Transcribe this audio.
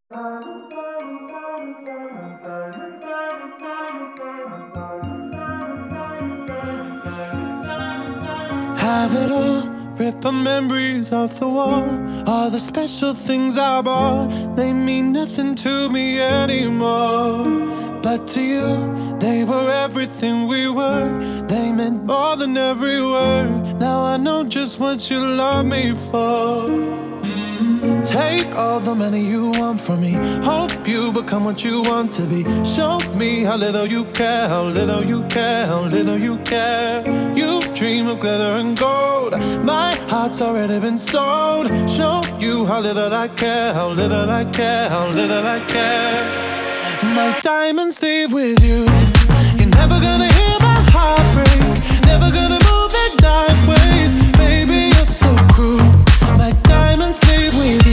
Have it all, rip our memories off the wall. All the special things I bought, they mean nothing to me anymore. But to you, they were everything we were. They meant more than every word. Now I know just what you love me for. Take all the money you want from me. Hope you become what you want to be. Show me how little you care, how little you care, how little you care. You dream of glitter and gold. My heart's already been sold. Show you how little I care, how little I care, how little I care. My diamonds leave with you. You're never gonna hear my heart break. Never gonna move in dark ways. Baby, you're so cruel. My diamonds leave with you.